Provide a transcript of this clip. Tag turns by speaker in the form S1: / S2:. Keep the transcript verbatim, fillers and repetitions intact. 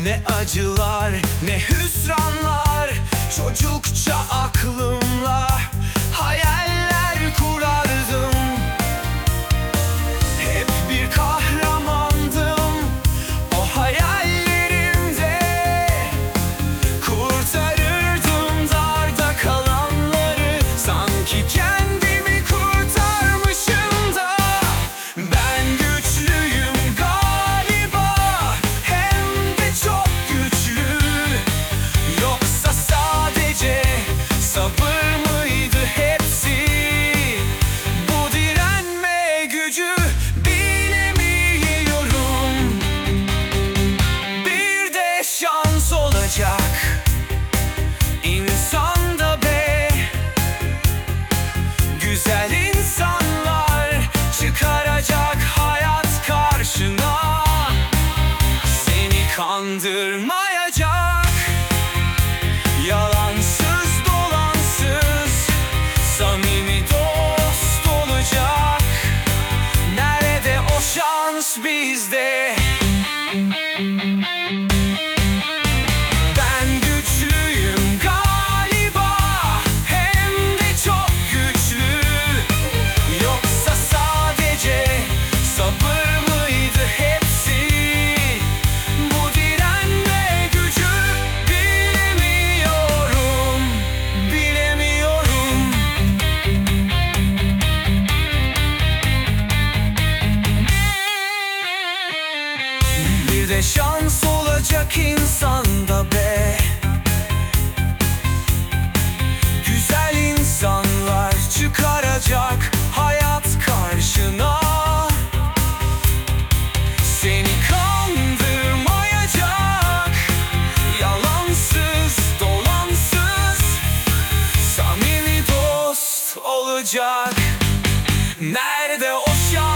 S1: Ne acılar, ne hüsranlar, çocukça aklımla hayaller kurardım. Hep bir kahramandım o hayallerimde. Kurtarırdım darda kalanları, sanki kendimi kurtarmışım da. Ben güçlüyüm galiba, hem de çok güçlü. Yoksa sadece sabır mıydı hepsi? Bu direnme gücü bilemiyorum. Bir de şans olacak insanda be. Güzel insanlar çıkaracak hayat karşına. Seni kandırmayacak, yalansız dolansız samimi dost olacak. Nerede o şans bizde? Ben güçlüyüm galiba, hem de çok güçlü. Yoksa sadece sabır mıydı hepsi? Bu direnme gücü bilemiyorum, bilemiyorum. Bir de şans olacak insanda be. Güzel insanlar çıkaracak hayat karşına. Seni kandırmayacak, yalansız dolansız samimi dost olacak. Nerede o şans?